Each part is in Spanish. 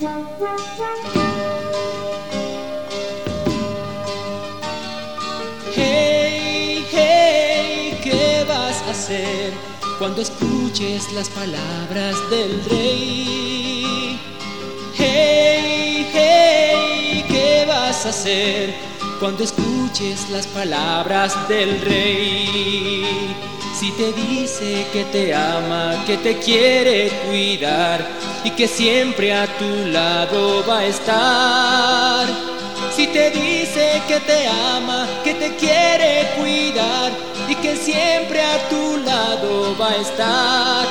Hey, hey, ¿qué vas a hacer cuando escuches las palabras del Rey? Hey, hey, ¿qué vas a hacer cuando escuches las palabras del Rey? Si te dice que te ama, que te quiere cuidar y que siempre a tu lado va a estar. Si te dice que te ama, que te quiere cuidar y que siempre a tu lado va a estar.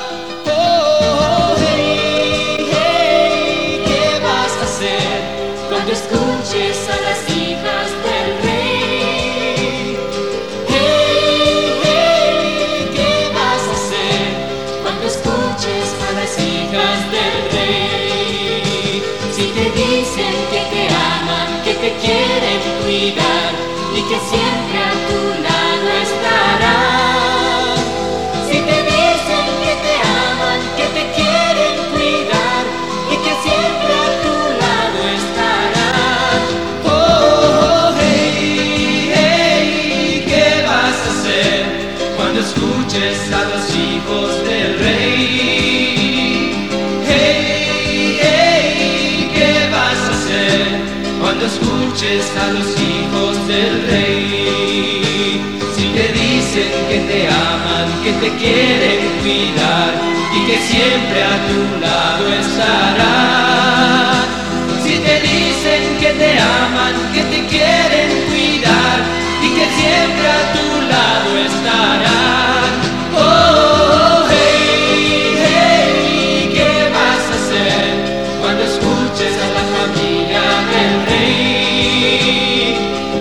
Oh, hey, hey, ¿qué vas a hacer cuando escuches a las hijas del Rey? Hey, hey, ¿qué vas a hacer cuando escuches a las hijas del Rey? Si te dicen que te aman, que te quieren cuidar y que siempre a tu lado estarán. Si te dicen que te aman, que te quieren cuidar y que siempre a tu lado estarán. Oh, hey, hey, ¿qué vas a hacer cuando escuches a los hijos del Rey? Hey, hey, ¿qué vas a hacer cuando escuches a los hijos del Rey? Si te dicen que te aman, que te quieren cuidar y que siempre a tu lado estarán. Si te dicen que te aman, que te quieren cuidar y que siempre a tu lado estarán. Oh, hey, hey, ¿qué vas a hacer cuando escuches a la familia del Rey?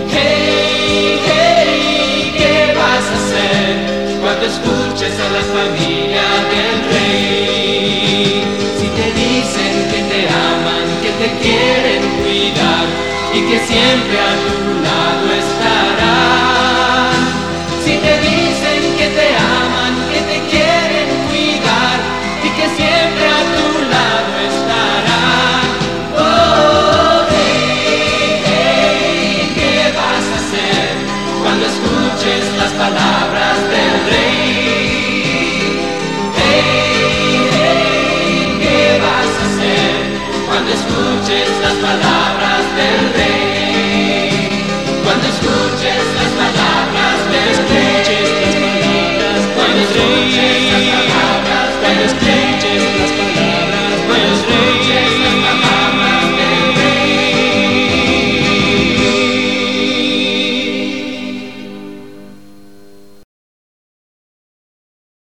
Hey, hey, ¿qué vas a hacer cuando escuches a la familia del Rey? Si te dicen que te aman, que te quieren cuidar y que siempre a tu lado estarán. Si te dicen que te aman, que te quieren cuidar y que siempre a tu lado estarán. Oh, hey, hey, ¿qué vas a hacer cuando escuches las palabras del Rey? Hey, hey, ¿qué vas a hacer cuando escuches las palabras del Rey? Cuando escuches las palabras del Rey. Cuando escuches las palabras del Rey. Cuando escuches las palabras del Rey.